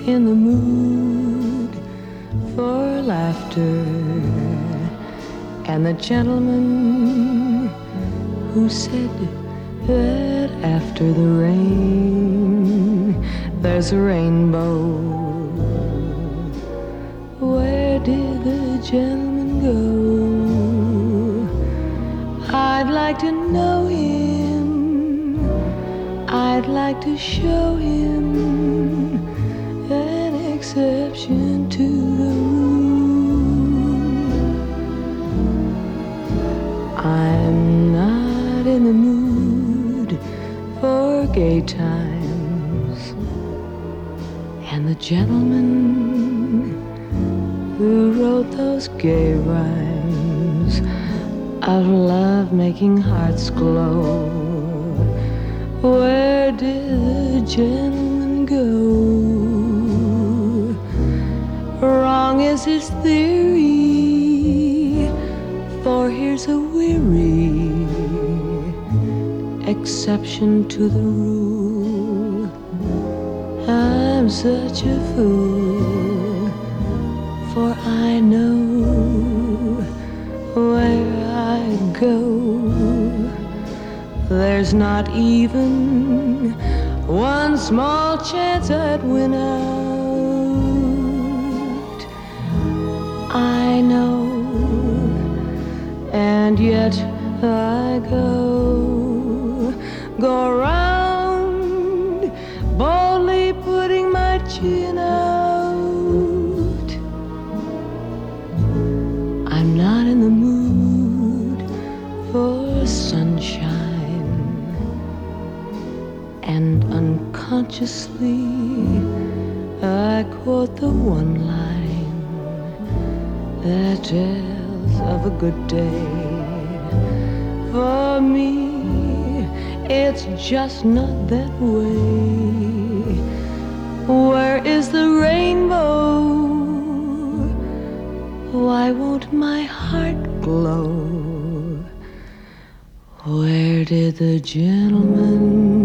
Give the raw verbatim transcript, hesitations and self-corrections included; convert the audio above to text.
in the mood for laughter, and the gentleman who said that after the rain there's a rainbow. Where did the gentleman go? I'd like to know him. I'd like to show him an exception to the rule. I'm not in the mood for gay times, and the gentleman who wrote those gay rhymes of love making hearts glow, where did the gentleman go? Wrong is his theory, for here's a weary exception to the rule. I'm such a fool, for I know where I go. There's not even one small chance I'd win out. I know, and yet I go, go around boldly putting my chin out. I'm not in the mood for sunshine, and unconsciously I quote the one line that tells of a good day. For me, it's just not that way. Where is the rainbow? Why won't my heart glow? Where did the gentleman